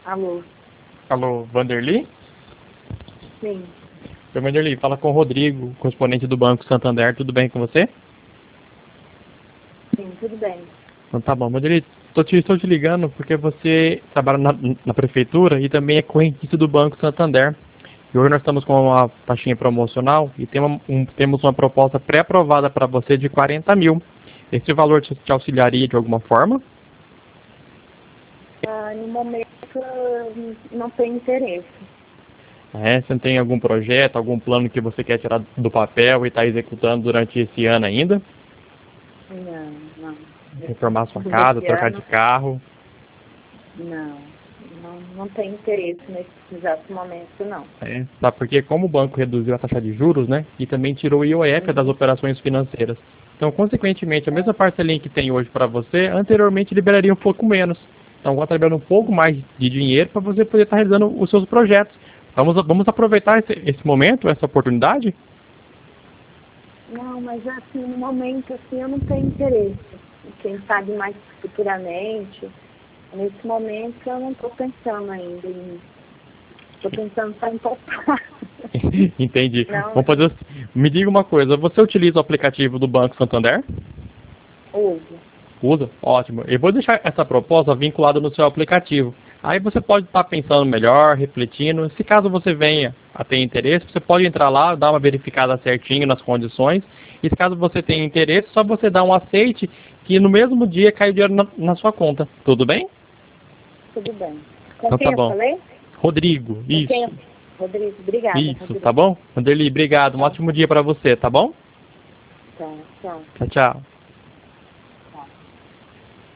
Alô? Alô, Vanderly? Sim, Oi, Vanderly, fala com o Rodrigo, correspondente do Banco Santander, tudo bem com você? sim, tudo bem. Então tá bom, Vanderly, estou te ligando porque você trabalha na prefeitura e também é correntista do Banco Santander. E hoje nós estamos com uma taxinha promocional e temos uma proposta pré-aprovada para você de 40 mil. Esse valor te auxiliaria de alguma forma? No momento, eu não tenho interesse. Você não tem algum projeto, algum plano que você quer tirar do papel e está executando durante esse ano ainda? Não, não. Reformar sua casa, Nesse trocar de ano, carro? não tenho interesse nesse exato momento, não. Tá, porque como o banco reduziu a taxa de juros, né, e também tirou o IOF das Uhum. operações financeiras. Então, consequentemente, a mesma parcelinha que tem hoje para você, anteriormente liberaria um pouco menos. Então, agora está liberando um pouco mais de dinheiro para você poder estar realizando os seus projetos. Vamos aproveitar esse momento, essa oportunidade? Não, mas assim, no momento, assim, eu não tenho interesse. Quem sabe mais futuramente. Nesse momento, eu não estou pensando ainda em... Estou pensando só em poupar. Entendi. Não, Vamos fazer assim. Me diga uma coisa, você utiliza o aplicativo do Banco Santander? uso. Usa? Ótimo. Eu vou deixar essa proposta vinculada no seu aplicativo. Aí você pode estar pensando melhor, refletindo. Se caso você venha a ter interesse, você pode entrar lá, dar uma verificada certinho nas condições. E se caso você tenha interesse, só você dar um aceite que no mesmo dia cai o dinheiro na sua conta. Tudo bem? Tudo bem. Com Então quem tá eu bom. falei? Rodrigo, Com quem isso. eu... Rodrigo, obrigada, Isso, Rodrigo. tá bom? Vanderly, obrigado. Um Tá, ótimo dia para você, tá bom? tá, tchau. Tchau, tchau.